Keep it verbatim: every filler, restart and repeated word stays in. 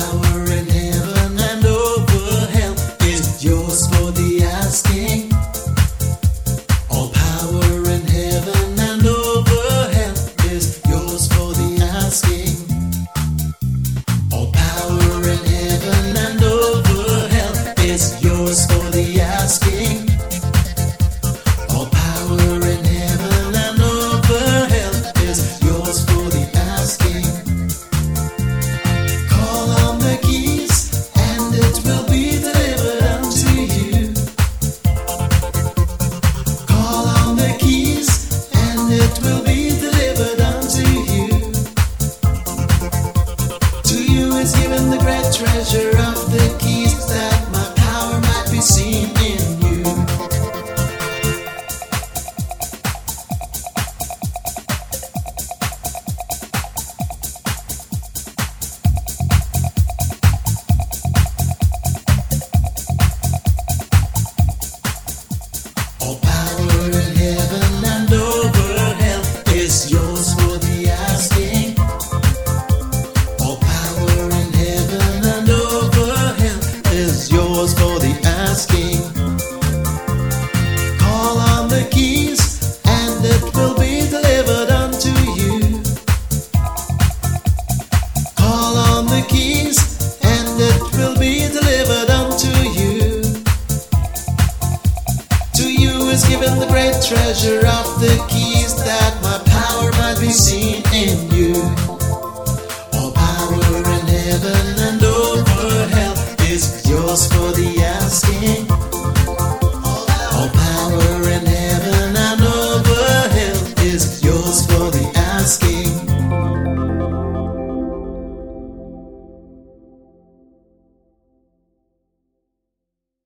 power in heaven and over hell is yours for the asking. All power in heaven and over hell is yours for the asking. All power in heaven and over hell is yours for the asking. All power in heaven and over hell is yours for the asking. Call on the keys and it will be delivered unto you. Call on the keys and it will be delivered unto you. To you is given the great treasure of the keys, that my power might be seen in you. All power in heaven and over hell is yours for the asking. All power in heaven and over hell is yours for the asking. Call on the keys and it will be delivered unto you. Call on the keys and it will be delivered unto you. To you is given the great treasure of the keys, that my power might be seen in you. All power in heaven and over hell is yours for the asking.